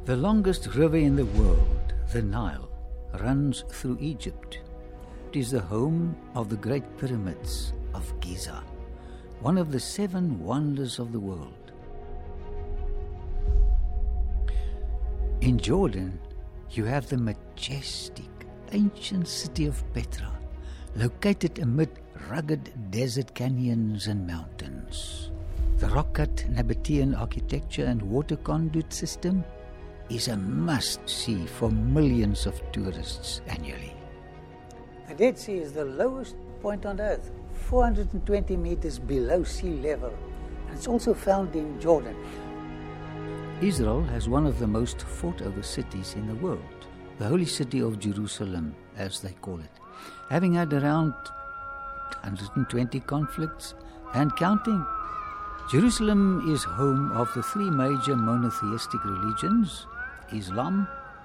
The longest river in the world, the Nile, runs through Egypt. It is the home of the Great Pyramids of Giza, one of the 7 wonders of the world. In Jordan, you have the majestic, ancient city of Petra, located amid rugged desert canyons and mountains. The rock-cut Nabatean architecture and water conduit system is a must-see for millions of tourists annually. The Dead Sea is the lowest point on earth, 420 meters below sea level, and it's also found in Jordan. Israel has one of the most fought-over cities in the world, the holy city of Jerusalem, as they call it, having had around 120 conflicts and counting. Jerusalem is home of the 3 major monotheistic religions: Islam,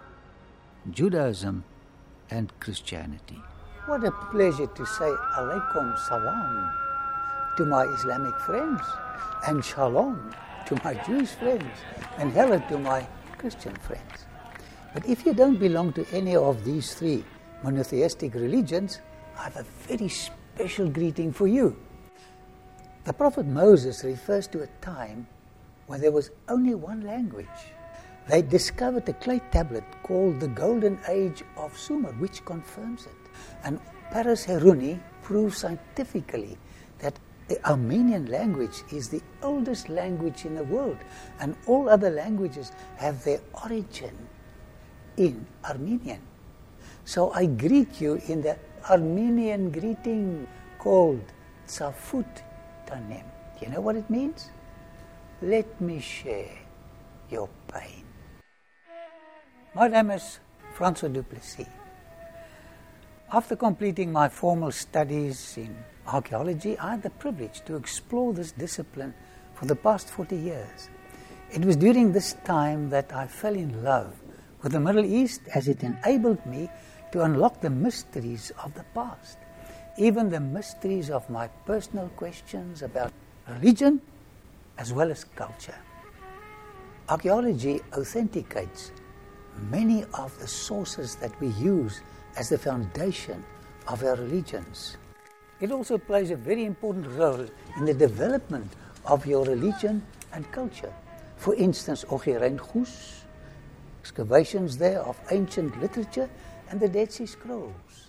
Judaism, and Christianity. What a pleasure to say alaikum salam to my Islamic friends, and shalom to my Jewish friends, and hello to my Christian friends. But if you don't belong to any of these 3 monotheistic religions, I have a very special greeting for you. The prophet Moses refers to a time when there was only one language. They discovered a clay tablet called the Golden Age of Sumer, which confirms it. And Paras Heruni proves scientifically that the Armenian language is the oldest language in the world, and all other languages have their origin in Armenian. So I greet you in the Armenian greeting called Tsafut Tanem. Do you know what it means? Let me share your pain. My name is Francois du Plessis. After completing my formal studies in archaeology, I had the privilege to explore this discipline for the past 40 years. It was during this time that I fell in love with the Middle East, as it enabled me to unlock the mysteries of the past, even the mysteries of my personal questions about religion as well as culture. Archaeology authenticates many of the sources that we use as the foundation of our religions. It also plays a very important role in the development of your religion and culture. For instance, Oghirein Ghus, excavations there of ancient literature, and the Dead Sea Scrolls.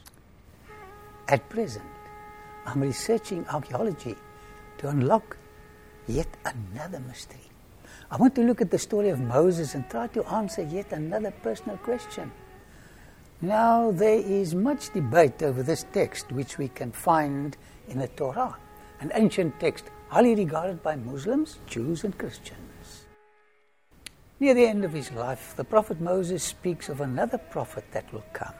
At present, I'm researching archaeology to unlock yet another mystery. I want to look at the story of Moses and try to answer yet another personal question. Now, there is much debate over this text, which we can find in the Torah, an ancient text highly regarded by Muslims, Jews, and Christians. Near the end of his life, the prophet Moses speaks of another prophet that will come.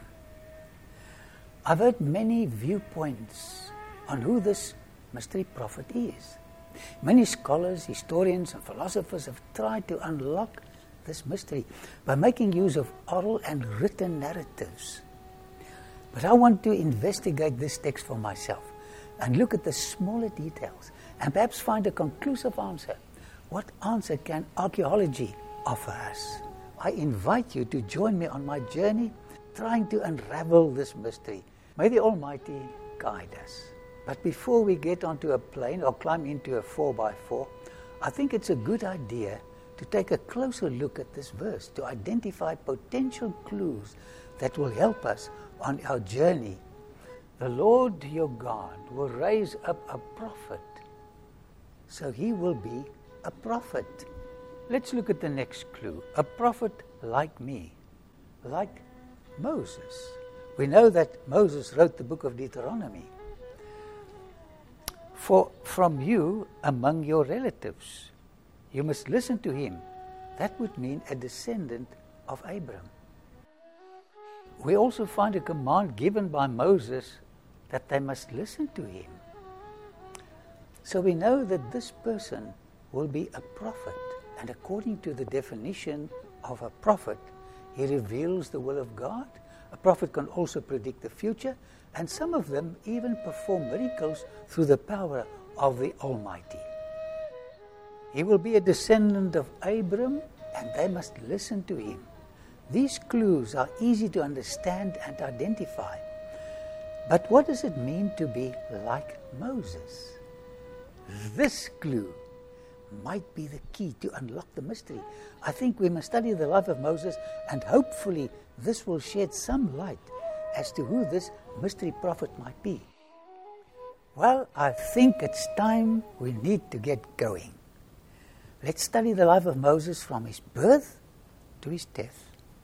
I've heard many viewpoints on who this mystery prophet is. Many scholars, historians, and philosophers have tried to unlock this mystery by making use of oral and written narratives. But I want to investigate this text for myself and look at the smaller details and perhaps find a conclusive answer. What answer can archaeology offer us? I invite you to join me on my journey trying to unravel this mystery. May the Almighty guide us. But before we get onto a plane or climb into a 4x4, I think it's a good idea to take a closer look at this verse to identify potential clues that will help us on our journey. The Lord your God will raise up a prophet, so he will be a prophet. Let's look at the next clue. A prophet like me, like Moses. We know that Moses wrote the book of Deuteronomy. For from you among your relatives, you must listen to him. That would mean a descendant of Abraham. We also find a command given by Moses that they must listen to him. So we know that this person will be a prophet. And according to the definition of a prophet, he reveals the will of God. A prophet can also predict the future, and some of them even perform miracles through the power of the Almighty. He will be a descendant of Abram and they must listen to him. These clues are easy to understand and identify. But what does it mean to be like Moses? This clue might be the key to unlock the mystery. I think we must study the life of Moses, and hopefully this will shed some light as to who this mystery prophet might be. Well, I think it's time we need to get going. Let's study the life of Moses from his birth to his death.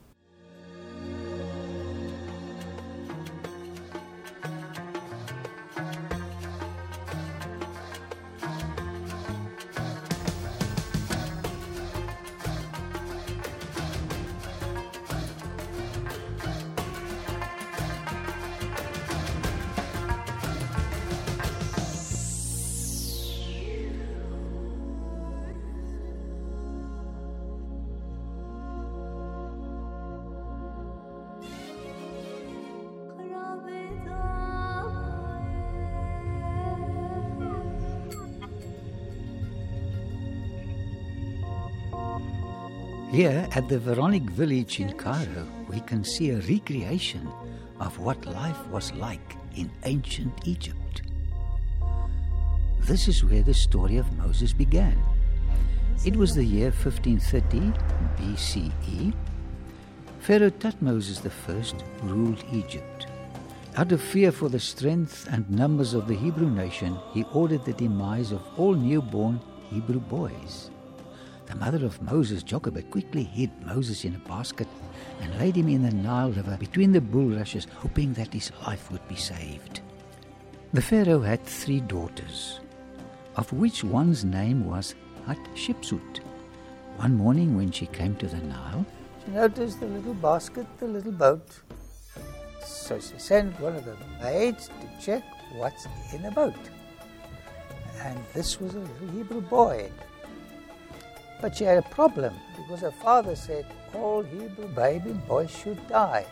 Here at the Veronic village in Cairo, we can see a recreation of what life was like in ancient Egypt. This is where the story of Moses began. It was the year 1530 BCE. Pharaoh Thutmose I ruled Egypt. Out of fear for the strength and numbers of the Hebrew nation, he ordered the demise of all newborn Hebrew boys. The mother of Moses, Jochebed, quickly hid Moses in a basket and laid him in the Nile River between the bulrushes, hoping that his life would be saved. The Pharaoh had 3 daughters, of which one's name was Hatshepsut. One morning when she came to the Nile, she noticed the little basket, the little boat. So she sent one of the maids to check what's in the boat. And this was a little Hebrew boy. But she had a problem because her father said all Hebrew baby boys should die.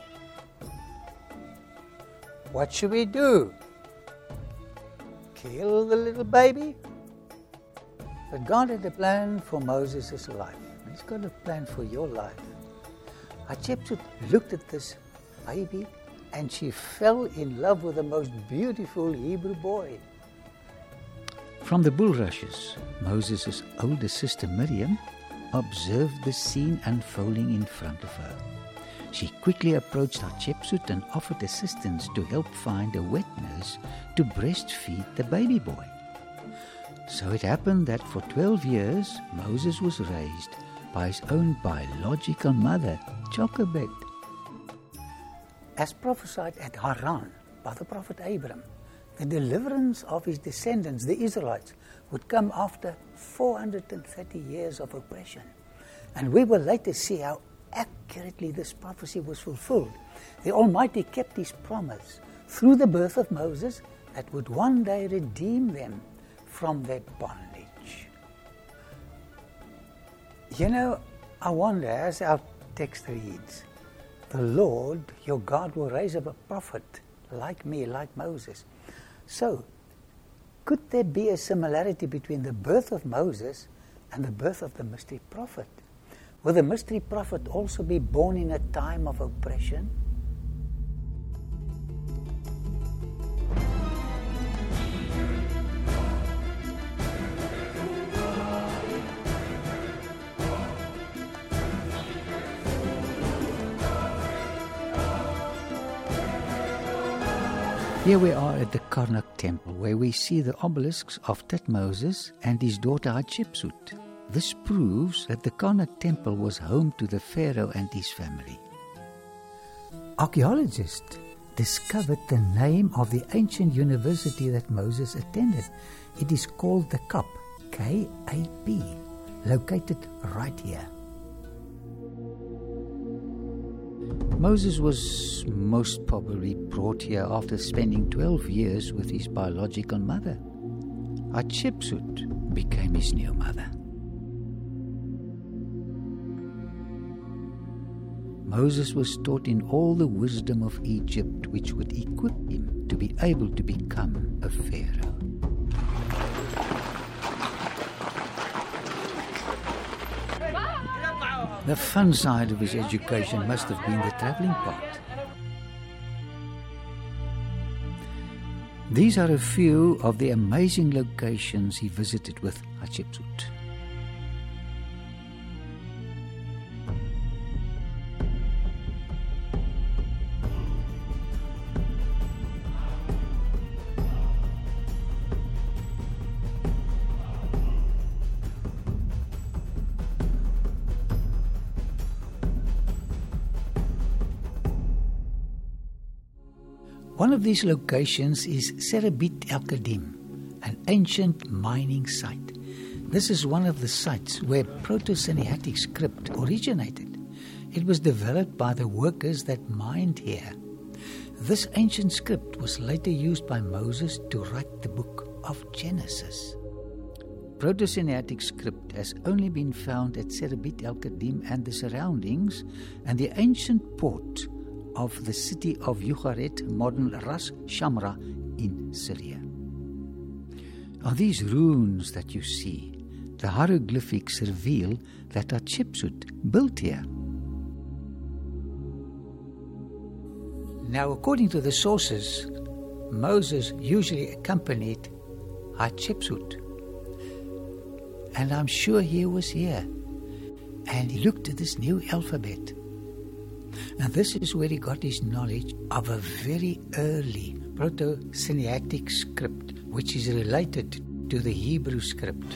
What should we do? Kill the little baby? But God had a plan for Moses' life. He's got a plan for your life. Hatshepsut looked at this baby and she fell in love with the most beautiful Hebrew boy. From the bulrushes, Moses' older sister Miriam observed the scene unfolding in front of her. She quickly approached Hatshepsut and offered assistance to help find a wet nurse to breastfeed the baby boy. So it happened that for 12 years, Moses was raised by his own biological mother, Jochebed. As prophesied at Haran by the prophet Abram, the deliverance of his descendants, the Israelites, would come after 430 years of oppression. And we will later see how accurately this prophecy was fulfilled. The Almighty kept his promise through the birth of Moses that would one day redeem them from their bondage. You know, I wonder, as our text reads, the Lord, your God, will raise up a prophet like me, like Moses. So, could there be a similarity between the birth of Moses and the birth of the mystery prophet? Will the mystery prophet also be born in a time of oppression? Here we are at the Karnak temple, where we see the obelisks of Thutmose and his daughter Hatshepsut. This proves that the Karnak temple was home to the pharaoh and his family. Archaeologists discovered the name of the ancient university that Moses attended. It is called the KAP, K-A-P, located right here. Moses was most probably brought here after spending 12 years with his biological mother. Hatshepsut became his new mother. Moses was taught in all the wisdom of Egypt, which would equip him to be able to become a pharaoh. The fun side of his education must have been the travelling part. These are a few of the amazing locations he visited with Hatshepsut. One of these locations is Serebit el-Qadim, an ancient mining site. This is one of the sites where Proto-Sinaitic script originated. It was developed by the workers that mined here. This ancient script was later used by Moses to write the book of Genesis. Proto-Sinaitic script has only been found at Serebit el-Qadim and the surroundings, and the ancient port of the city of Ugarit, modern Ras Shamra in Syria. On these runes that you see, the hieroglyphics reveal that Hatshepsut built here. Now, according to the sources, Moses usually accompanied Hatshepsut. And I'm sure he was here. And he looked at this new alphabet. And this is where he got his knowledge of a very early Proto-Sinaitic script, which is related to the Hebrew script.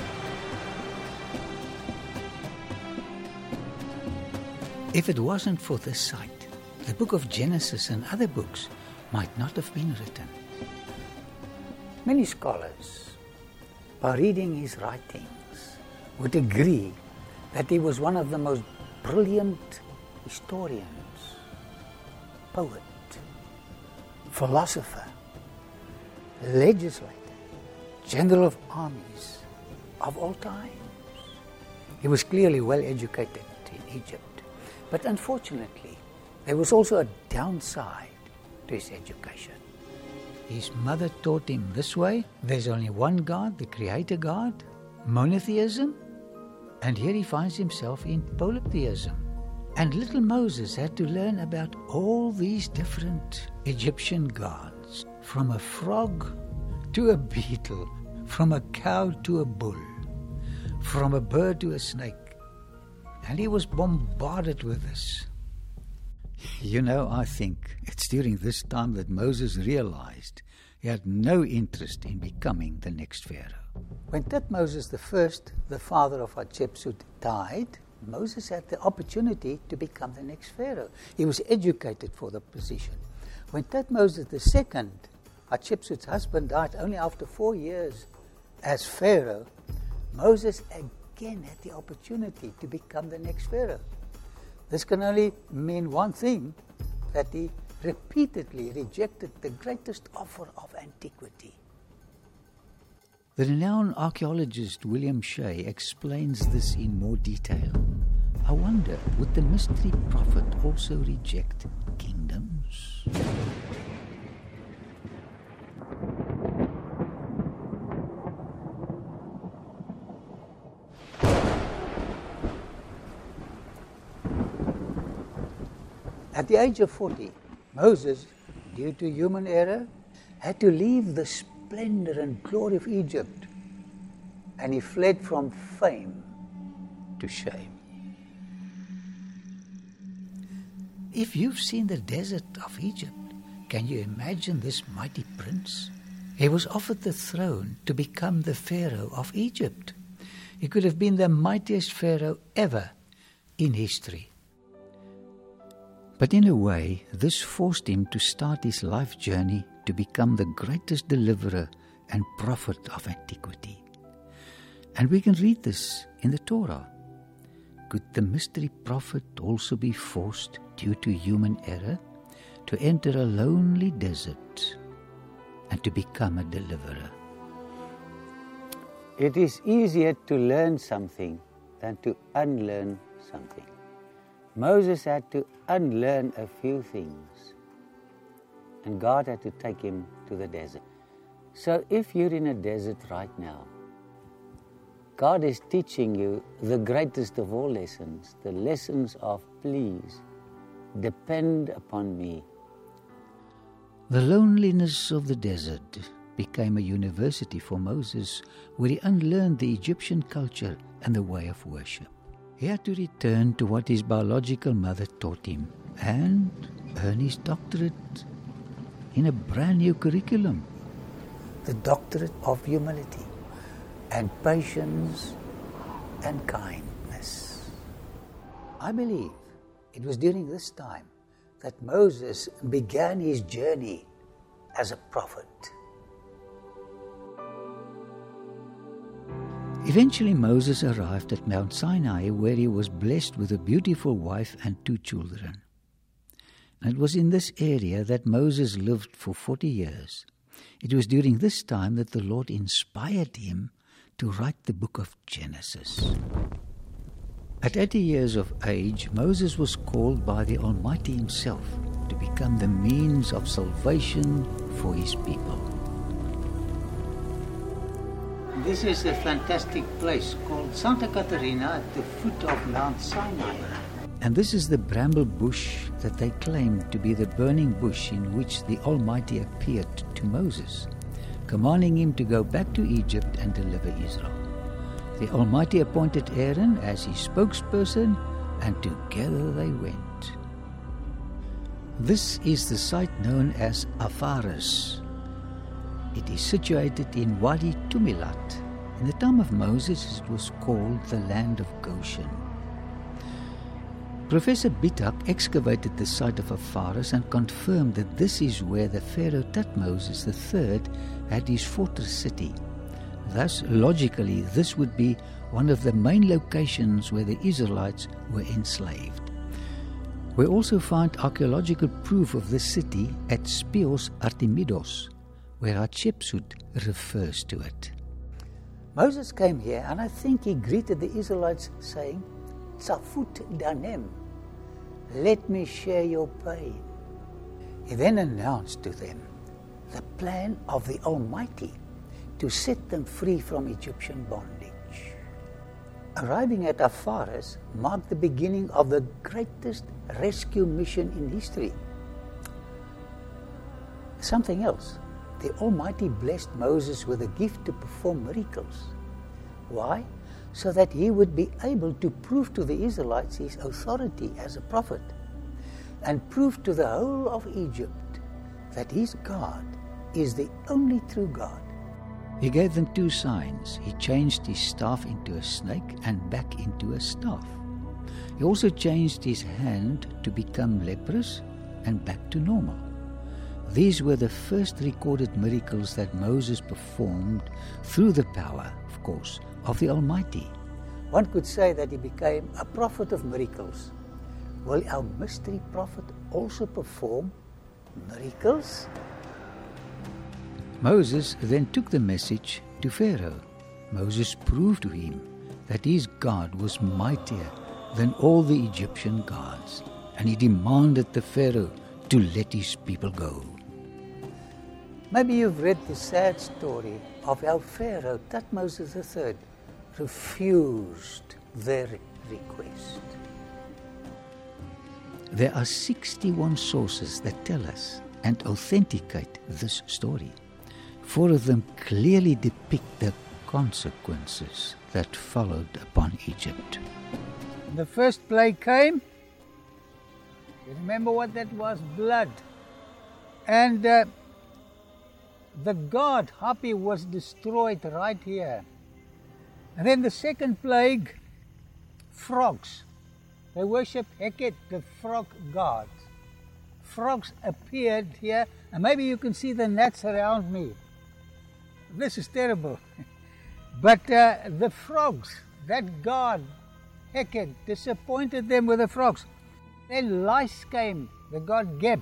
If it wasn't for this site, the book of Genesis and other books might not have been written. Many scholars, by reading his writings, would agree that he was one of the most brilliant historians, poet, philosopher, legislator, general of armies of all times. He was clearly well educated in Egypt, but unfortunately, there was also a downside to his education. His mother taught him this way: there's only one God, the Creator God, monotheism, and here he finds himself in polytheism. And little Moses had to learn about all these different Egyptian gods, from a frog to a beetle, from a cow to a bull, from a bird to a snake. And he was bombarded with this. You know, I think it's during this time that Moses realized he had no interest in becoming the next Pharaoh. When Thutmose I, the father of Hatshepsut, died, Moses had the opportunity to become the next Pharaoh. He was educated for the position. When Thutmose II, Hatshepsut's husband, died only after 4 years as Pharaoh, Moses again had the opportunity to become the next Pharaoh. This can only mean one thing, that he repeatedly rejected the greatest offer of antiquity. The renowned archaeologist William Shea explains this in more detail. I wonder, would the mystery prophet also reject kingdoms? At the age of 40, Moses, due to human error, had to leave the splendor and glory of Egypt, and he fled from fame to shame. If you've seen the desert of Egypt, can you imagine this mighty prince? He was offered the throne to become the Pharaoh of Egypt. He could have been the mightiest Pharaoh ever in history. But in a way, this forced him to start his life journey to become the greatest deliverer and prophet of antiquity. And we can read this in the Torah. Could the mystery prophet also be forced, due to human error, to enter a lonely desert and to become a deliverer? It is easier to learn something than to unlearn something. Moses had to unlearn a few things, and God had to take him to the desert. So if you're in a desert right now, God is teaching you the greatest of all lessons, the lessons of please, depend upon me. The loneliness of the desert became a university for Moses, where he unlearned the Egyptian culture and the way of worship. He had to return to what his biological mother taught him and earn his doctorate in a brand new curriculum. The doctorate of humility and patience and kindness. I believe it was during this time that Moses began his journey as a prophet. Eventually Moses arrived at Mount Sinai, where he was blessed with a beautiful wife and 2 children. And it was in this area that Moses lived for 40 years. It was during this time that the Lord inspired him to write the book of Genesis. At 80 years of age, Moses was called by the Almighty himself to become the means of salvation for his people. This is a fantastic place called Santa Catarina at the foot of Mount Sinai. And this is the bramble bush that they claim to be the burning bush in which the Almighty appeared to Moses, commanding him to go back to Egypt and deliver Israel. The Almighty appointed Aaron as his spokesperson, and together they went. This is the site known as Apharis. It is situated in Wadi Tumilat. In the time of Moses, it was called the land of Goshen. Professor Bitak excavated the site of Apharis and confirmed that this is where the Pharaoh Thutmose III had his fortress city. Thus, logically, this would be one of the main locations where the Israelites were enslaved. We also find archaeological proof of this city at Spios Artemidos, where Hatshepsut refers to it. Moses came here, and I think he greeted the Israelites saying, Tzafut danem, let me share your pain. He then announced to them the plan of the Almighty to set them free from Egyptian bondage. Arriving at Apharis marked the beginning of the greatest rescue mission in history. Something else. The Almighty blessed Moses with a gift to perform miracles. Why? So that he would be able to prove to the Israelites his authority as a prophet, and prove to the whole of Egypt that his God is the only true God. He gave them 2 signs. He changed his staff into a snake and back into a staff. He also changed his hand to become leprous and back to normal. These were the first recorded miracles that Moses performed through the power, of course, of the Almighty. One could say that he became a prophet of miracles. Will our mystery prophet also perform miracles? Moses then took the message to Pharaoh. Moses proved to him that his God was mightier than all the Egyptian gods, and he demanded the Pharaoh to let his people go. Maybe you've read the sad story of how Pharaoh Thutmose III refused their request. There are 61 sources that tell us and authenticate this story. 4 of them clearly depict the consequences that followed upon Egypt. The first plague came. You remember what that was? Blood. And the god Hapi was destroyed right here. And then the second plague, frogs. They worshipped Heket, the frog god. Frogs appeared here, and maybe you can see the gnats around me. This is terrible. But the frogs, that god, Heket, disappointed them with the frogs. Then lice came, the god Geb.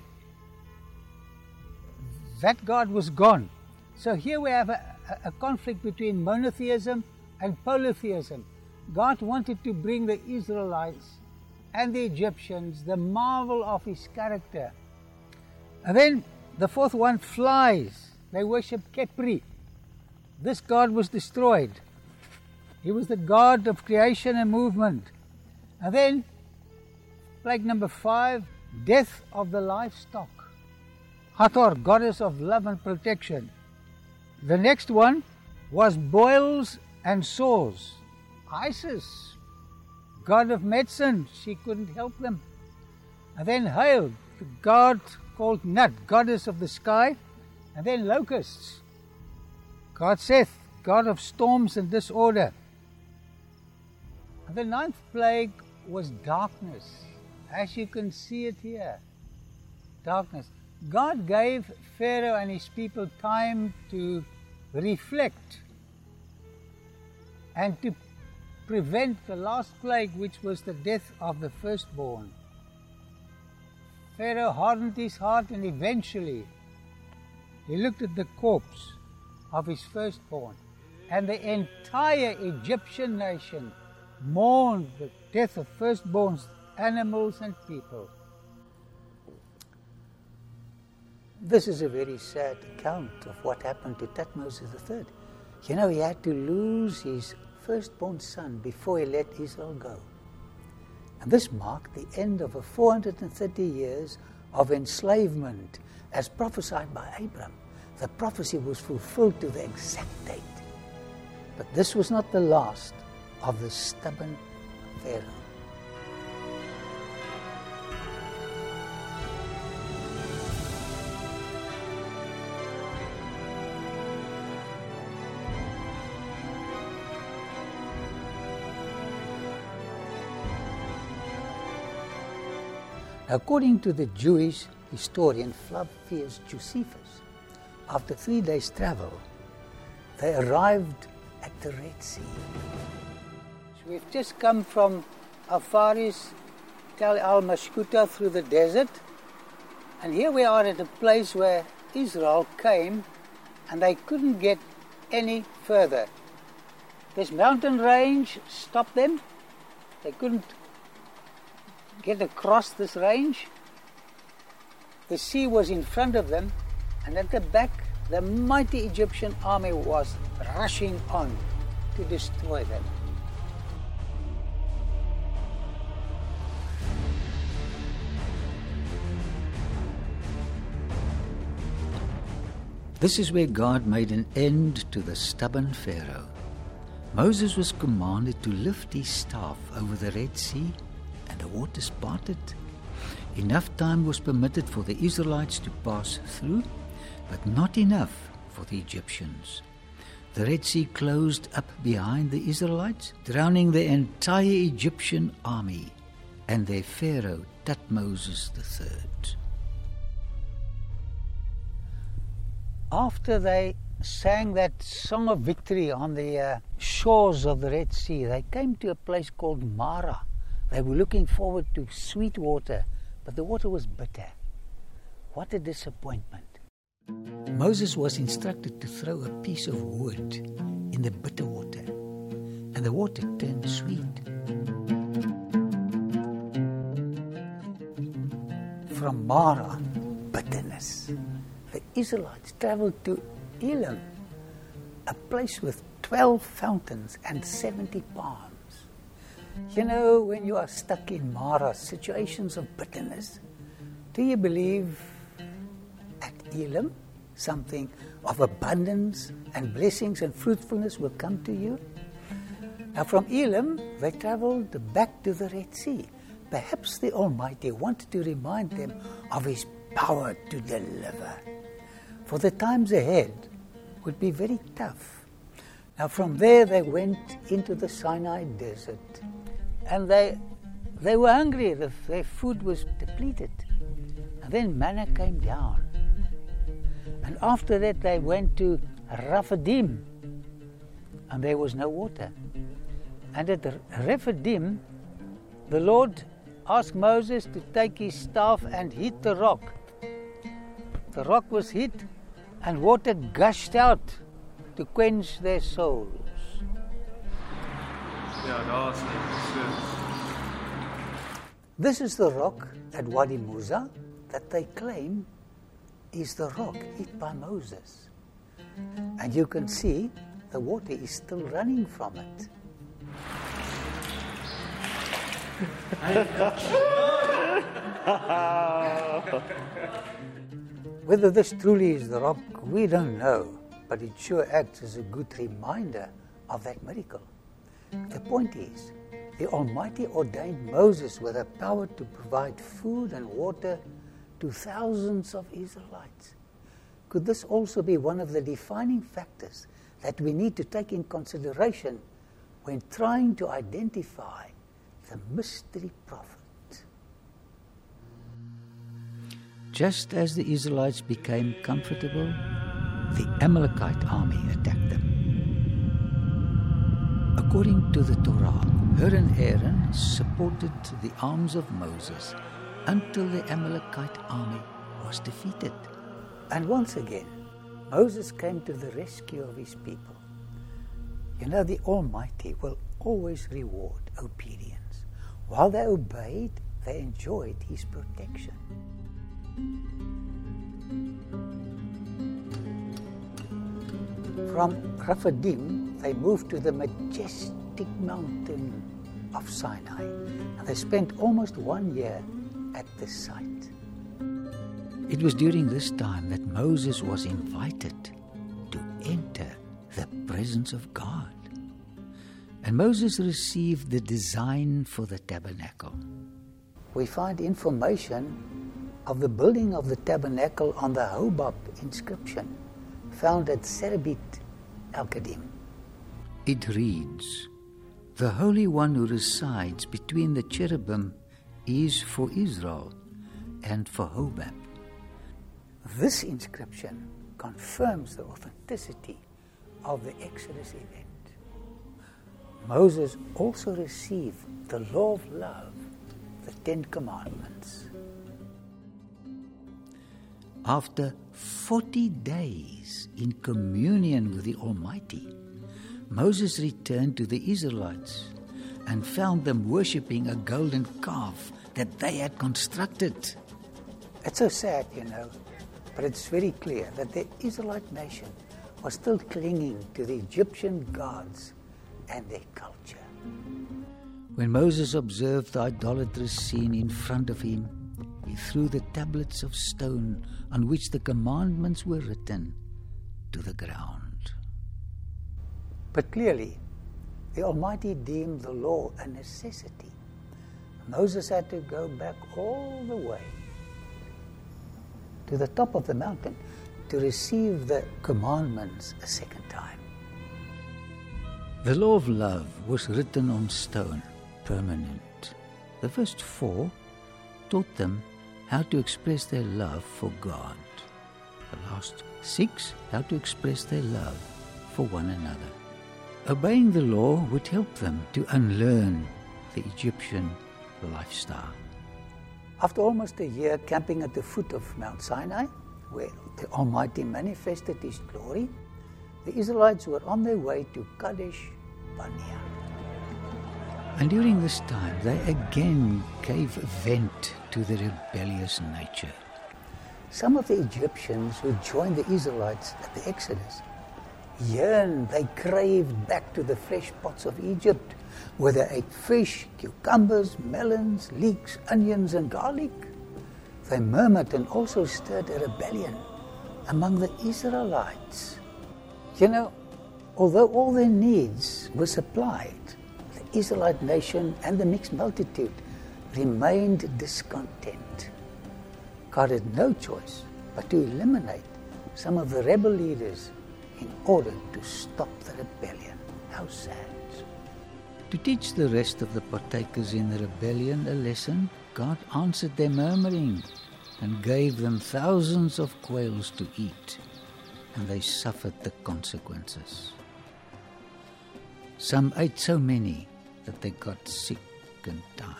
That god was gone. So here we have a conflict between monotheism and polytheism. God wanted to bring the Israelites and the Egyptians the marvel of his character. And then the 4th one, flies. They worship Khepri. This god was destroyed. He was the God of creation and movement. And then, plague number 5, death of the livestock. Hathor, goddess of love and protection. The next one was boils and sores. Isis, god of medicine, she couldn't help them. And then hail, the god called Nut, goddess of the sky. And then locusts, god Seth, god of storms and disorder. And the 9th plague was darkness, as you can see it here. Darkness. God gave Pharaoh and his people time to reflect and to prevent the last plague, which was the death of the firstborn. Pharaoh hardened his heart, and eventually he looked at the corpse of his firstborn, and the entire Egyptian nation mourned the death of firstborns, animals and people. This is a very sad account of what happened to Thutmose III. You know, he had to lose his firstborn son before he let Israel go. And this marked the end of 430 years of enslavement, as prophesied by Abraham. The prophecy was fulfilled to the exact date. But this was not the last of the stubborn Pharaoh. According to the Jewish historian Flavius Josephus, after 3 days' travel, they arrived at the Red Sea. So we've just come from Al-Faris, Tel al-Mashkuta through the desert, and here we are at a place where Israel came and they couldn't get any further. This mountain range stopped them. They couldn't get across this range. The sea was in front of them, and at the back, the mighty Egyptian army was rushing on to destroy them. This is where God made an end to the stubborn Pharaoh. Moses was commanded to lift his staff over the Red Sea, and the waters parted. Enough time was permitted for the Israelites to pass through, but not enough for the Egyptians. The Red Sea closed up behind the Israelites, drowning the entire Egyptian army and their Pharaoh, Thutmose III. After they sang that song of victory on the shores of the Red Sea, they came to a place called Marah. They were looking forward to sweet water, but the water was bitter. What a disappointment. Moses was instructed to throw a piece of wood in the bitter water, and the water turned sweet. From Marah, bitterness, the Israelites traveled to Elim, a place with 12 fountains and 70 palms. You know, when you are stuck in Marah, situations of bitterness, do you believe at Elim something of abundance and blessings and fruitfulness will come to you? Now from Elim, they traveled back to the Red Sea. Perhaps the Almighty wanted to remind them of His power to deliver. For the times ahead would be very tough. Now from there they went into the Sinai desert. And they were hungry, their food was depleted. And then manna came down. And after that they went to Rephidim, and there was no water. And at Rephidim, the Lord asked Moses to take his staff and hit the rock. The rock was hit, and water gushed out to quench their souls. This is the rock at Wadi Musa that they claim is the rock hit by Moses. And you can see the water is still running from it. Whether this truly is the rock, we don't know, but it sure acts as a good reminder of that miracle. The point is, the Almighty ordained Moses with the power to provide food and water to thousands of Israelites. Could this also be one of the defining factors that we need to take in consideration when trying to identify the mystery prophet? Just as the Israelites became comfortable, the Amalekite army attacked them. According to the Torah, Hur and Aaron supported the arms of Moses until the Amalekite army was defeated. And once again, Moses came to the rescue of his people. You know, the Almighty will always reward obedience. While they obeyed, they enjoyed his protection. From Rephidim, they moved to the majestic mountain of Sinai, and they spent almost 1 year at this site. It was during this time that Moses was invited to enter the presence of God. And Moses received the design for the tabernacle. We find information of the building of the tabernacle on the Hobab inscription found at Serebit Al-Qadim. It reads, "The Holy One who resides between the cherubim is for Israel and for Hobab." This inscription confirms the authenticity of the Exodus event. Moses also received the law of love, the 10 Commandments. After 40 days in communion with the Almighty, Moses returned to the Israelites and found them worshipping a golden calf that they had constructed. It's so sad, you know, but it's very clear that the Israelite nation was still clinging to the Egyptian gods and their culture. When Moses observed the idolatrous scene in front of him, he threw the tablets of stone on which the commandments were written to the ground. But clearly, the Almighty deemed the law a necessity. Moses had to go back all the way to the top of the mountain to receive the commandments a second time. The law of love was written on stone, permanent. The first 4 taught them how to express their love for God. The last 6, how to express their love for one another. Obeying the law would help them to unlearn the Egyptian lifestyle. After almost a year camping at the foot of Mount Sinai, where the Almighty manifested His glory, the Israelites were on their way to Kadesh Barnea. And during this time, they again gave vent to their rebellious nature. Some of the Egyptians who joined the Israelites at the Exodus yearned, they craved back to the fresh pots of Egypt, where they ate fish, cucumbers, melons, leeks, onions, and garlic. They murmured and also stirred a rebellion among the Israelites. You know, although all their needs were supplied, the Israelite nation and the mixed multitude remained discontent. God had no choice but to eliminate some of the rebel leaders in order to stop the rebellion. How sad. To teach the rest of the partakers in the rebellion a lesson, God answered their murmuring and gave them thousands of quails to eat, and they suffered the consequences. Some ate so many that they got sick and died.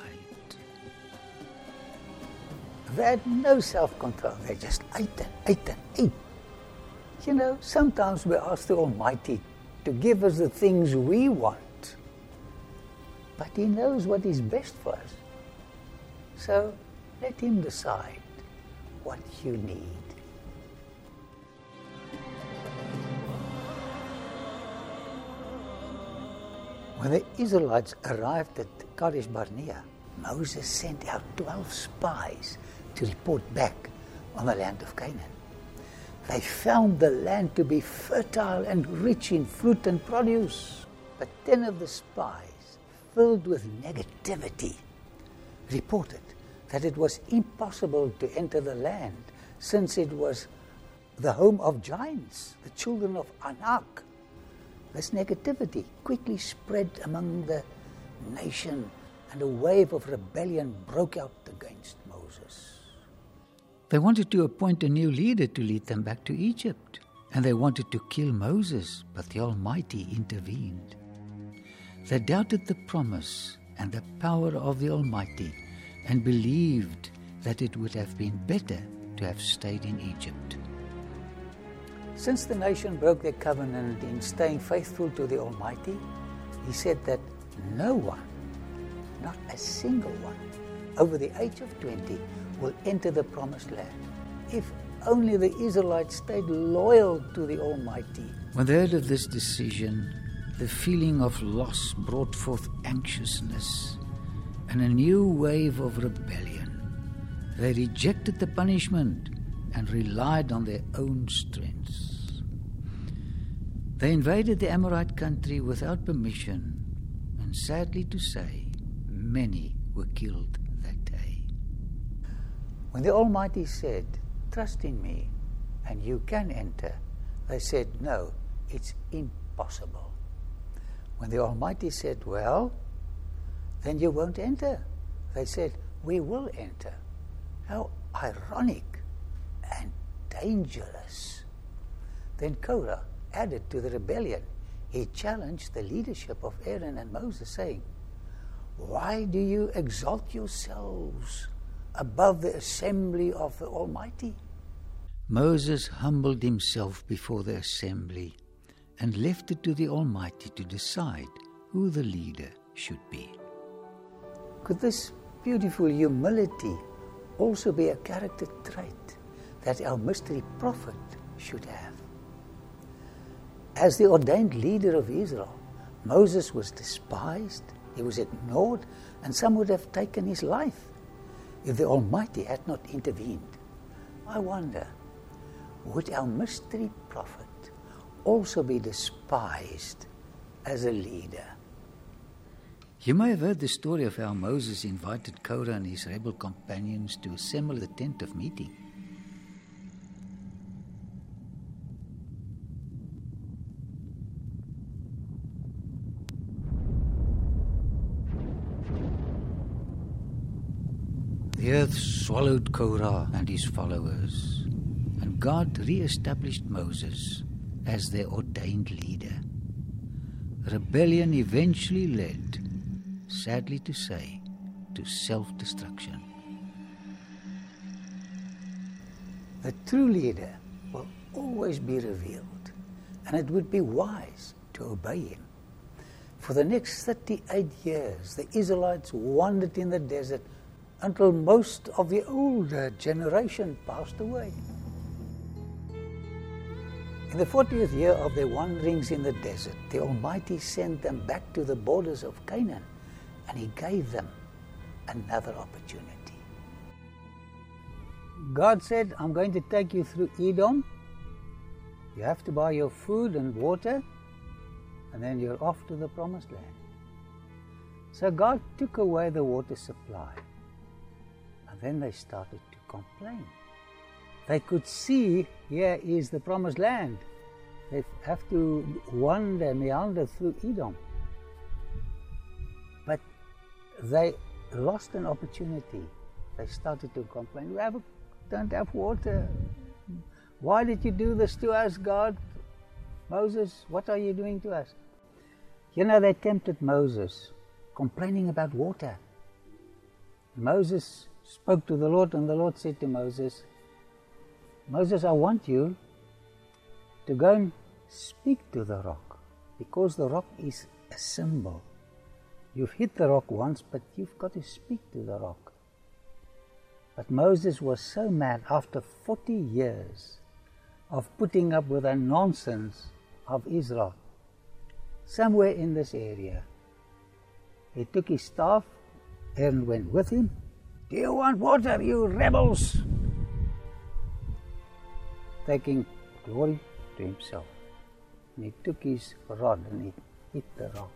They had no self-control. They just ate. You know, sometimes we ask the Almighty to give us the things we want, but He knows what is best for us. So let Him decide what you need. When the Israelites arrived at Kadesh Barnea, Moses sent out 12 spies to report back on the land of Canaan. They found the land to be fertile and rich in fruit and produce. But 10 of the spies, filled with negativity, reported that it was impossible to enter the land since it was the home of giants, the children of Anak. This negativity quickly spread among the nation, and a wave of rebellion broke out against Moses. They wanted to appoint a new leader to lead them back to Egypt, and they wanted to kill Moses, but the Almighty intervened. They doubted the promise and the power of the Almighty and believed that it would have been better to have stayed in Egypt. Since the nation broke their covenant in staying faithful to the Almighty, he said that no one, not a single one, over the age of 20 will enter the promised land, if only the Israelites stayed loyal to the Almighty. When they heard of this decision, the feeling of loss brought forth anxiousness and a new wave of rebellion. They rejected the punishment and relied on their own strengths. They invaded the Amorite country without permission, and sadly to say, many were killed that day. When the Almighty said, "Trust in me, and you can enter," they said, "No, it's impossible." When the Almighty said, "Well, then you won't enter," they said, "We will enter." How ironic and dangerous. Then Korah added to the rebellion. He challenged the leadership of Aaron and Moses, saying, "Why do you exalt yourselves above the assembly of the Almighty?" Moses humbled himself before the assembly and left it to the Almighty to decide who the leader should be. Could this beautiful humility also be a character trait that our mystery prophet should have? As the ordained leader of Israel, Moses was despised, he was ignored, and some would have taken his life if the Almighty had not intervened. I wonder, would our mystery prophet also be despised as a leader? You may have heard the story of how Moses invited Korah and his rebel companions to assemble the tent of meeting. The earth swallowed Korah and his followers, and God re-established Moses as their ordained leader. Rebellion eventually led, sadly to say, to self-destruction. The true leader will always be revealed, and it would be wise to obey him. For the next 38 years, the Israelites wandered in the desert until most of the older generation passed away. In the 40th year of their wanderings in the desert, the Almighty sent them back to the borders of Canaan, and He gave them another opportunity. God said, "I'm going to take you through Edom. You have to buy your food and water, and then you're off to the promised land." So God took away the water supply, and then they started to complain. They could see, here is the promised land. They have to meander through Edom. But they lost an opportunity. They started to complain, "We don't have water. Why did you do this to us, God? Moses, what are you doing to us?" You know, they tempted Moses, complaining about water. Moses spoke to the Lord, and the Lord said to Moses, "Moses, I want you to go and speak to the rock, because the rock is a symbol. You've hit the rock once, but you've got to speak to the rock." But Moses was so mad after 40 years of putting up with the nonsense of Israel. Somewhere in this area, he took his staff Aaron went with him. Do you want water, you rebels? Taking glory to himself. And he took his rod and he hit the rock.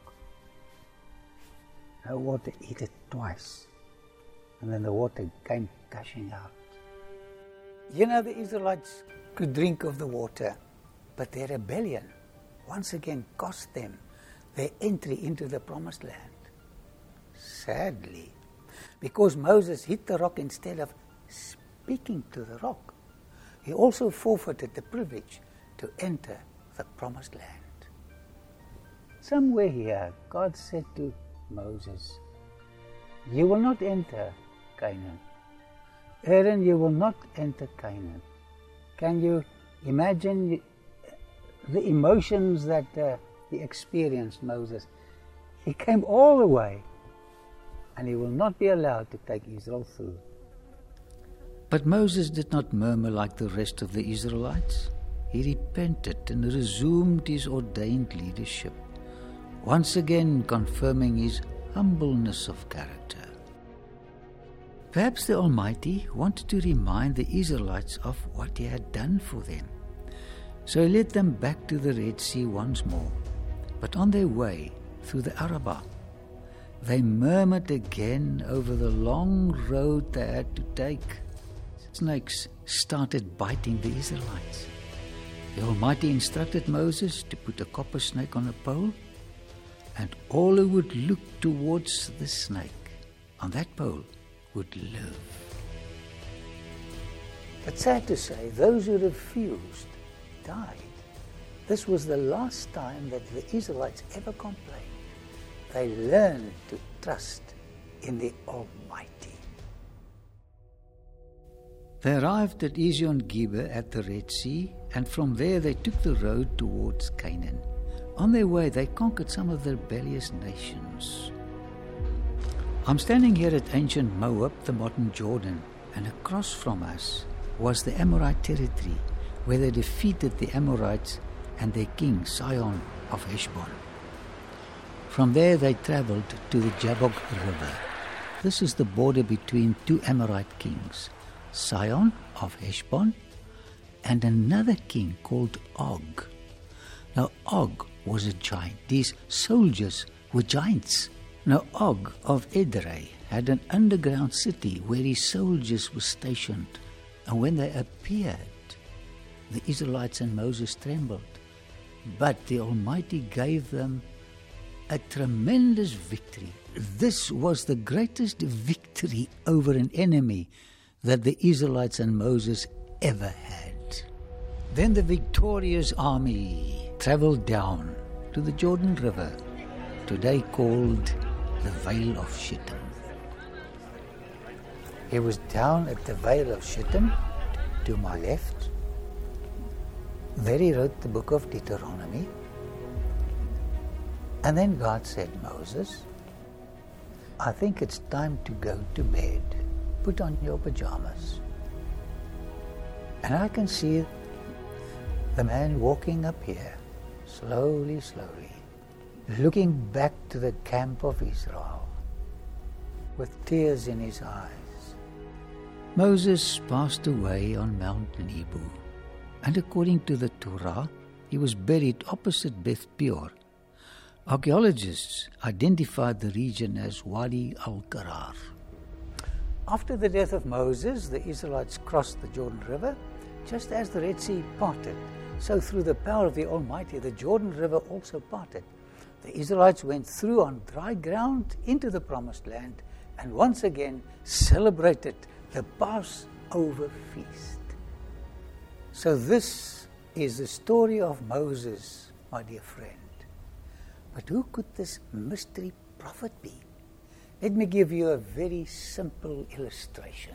The water hit it twice. And then the water came gushing out. You know, the Israelites could drink of the water, but their rebellion once again cost them their entry into the promised land. Sadly, because Moses hit the rock instead of speaking to the rock, he also forfeited the privilege to enter the promised land. Somewhere here, God said to Moses, you will not enter Canaan. Aaron, you will not enter Canaan. Can you imagine the emotions that he experienced, Moses? He came all the way, and he will not be allowed to take Israel through. But Moses did not murmur like the rest of the Israelites. He repented and resumed his ordained leadership, once again confirming his humbleness of character. Perhaps the Almighty wanted to remind the Israelites of what He had done for them. So He led them back to the Red Sea once more. But on their way through the Arabah, they murmured again over the long road they had to take. Snakes started biting the Israelites. The Almighty instructed Moses to put a copper snake on a pole, and all who would look towards the snake on that pole would live. But sad to say, those who refused died. This was the last time that the Israelites ever complained. They learned to trust in the Almighty. They arrived at Ezion-Geber at the Red Sea, and from there they took the road towards Canaan. On their way, they conquered some of the rebellious nations. I'm standing here at ancient Moab, the modern Jordan, and across from us was the Amorite territory, where they defeated the Amorites and their king, Sihon of Heshbon. From there they traveled to the Jabbok River. This is the border between two Amorite kings, Sihon of Heshbon and another king called Og. Now Og was a giant. These soldiers were giants. Now Og of Edrei had an underground city where his soldiers were stationed. And when they appeared, the Israelites and Moses trembled. But the Almighty gave them a tremendous victory. This was the greatest victory over an enemy that the Israelites and Moses ever had. Then the victorious army traveled down to the Jordan River, today called the Vale of Shittim. He was down at the Vale of Shittim, to my left. There he wrote the book of Deuteronomy. And then God said, Moses, I think it's time to go to bed. Put on your pajamas. And I can see the man walking up here, slowly, slowly, looking back to the camp of Israel, with tears in his eyes. Moses passed away on Mount Nebo, and according to the Torah, he was buried opposite Beth Peor. Archaeologists identified the region as Wadi al-Qarar. After the death of Moses, the Israelites crossed the Jordan River, just as the Red Sea parted. So through the power of the Almighty, the Jordan River also parted. The Israelites went through on dry ground into the Promised Land and once again celebrated the Passover feast. So this is the story of Moses, my dear friend. But who could this mystery prophet be? Let me give you a very simple illustration.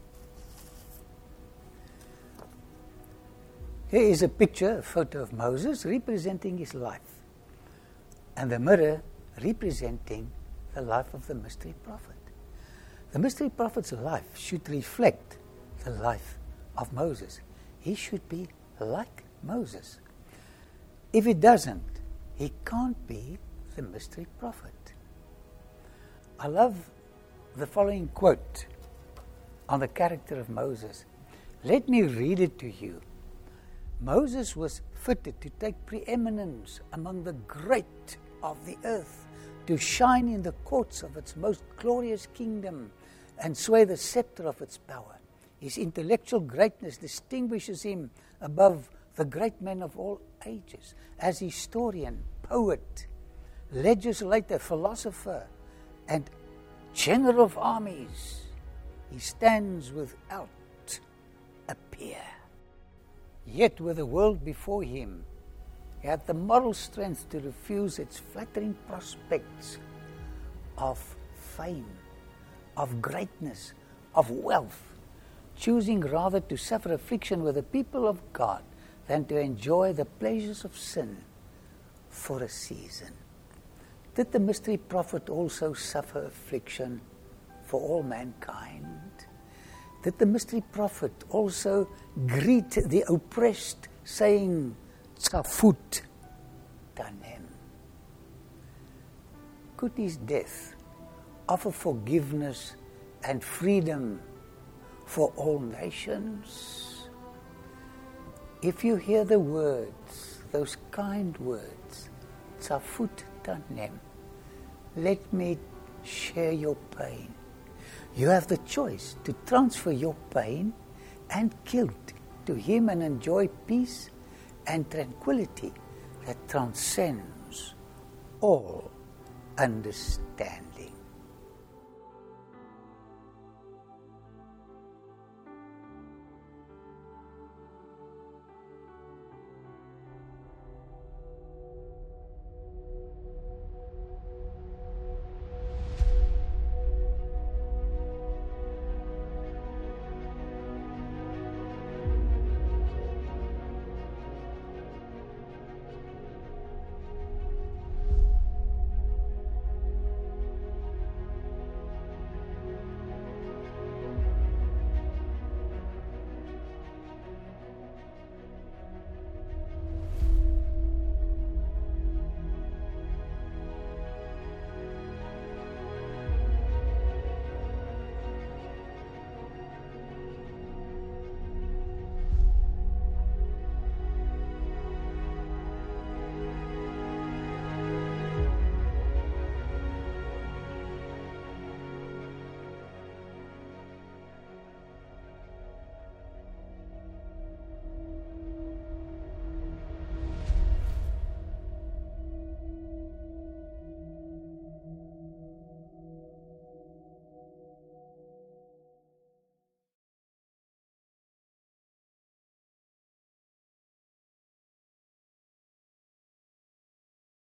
Here is a picture, a photo of Moses representing his life, and the mirror representing the life of the mystery prophet. The mystery prophet's life should reflect the life of Moses. He should be like Moses. If it doesn't, he can't be the mystery prophet. I love the following quote on the character of Moses. Let me read it to you. Moses was fitted to take preeminence among the great of the earth, to shine in the courts of its most glorious kingdom and sway the scepter of its power. His intellectual greatness distinguishes him above the great men of all ages. As historian, poet, legislator, philosopher, and general of armies, he stands without a peer. Yet with the world before him, he had the moral strength to refuse its flattering prospects of fame, of greatness, of wealth, choosing rather to suffer affliction with the people of God than to enjoy the pleasures of sin for a season. Did the mystery prophet also suffer affliction for all mankind? Did the mystery prophet also greet the oppressed, saying, Tzafut tanem? Could his death offer forgiveness and freedom for all nations? If you hear the words, those kind words, Tzafut tanem, let me share your pain. You have the choice to transfer your pain and guilt to him and enjoy peace and tranquility that transcends all understanding.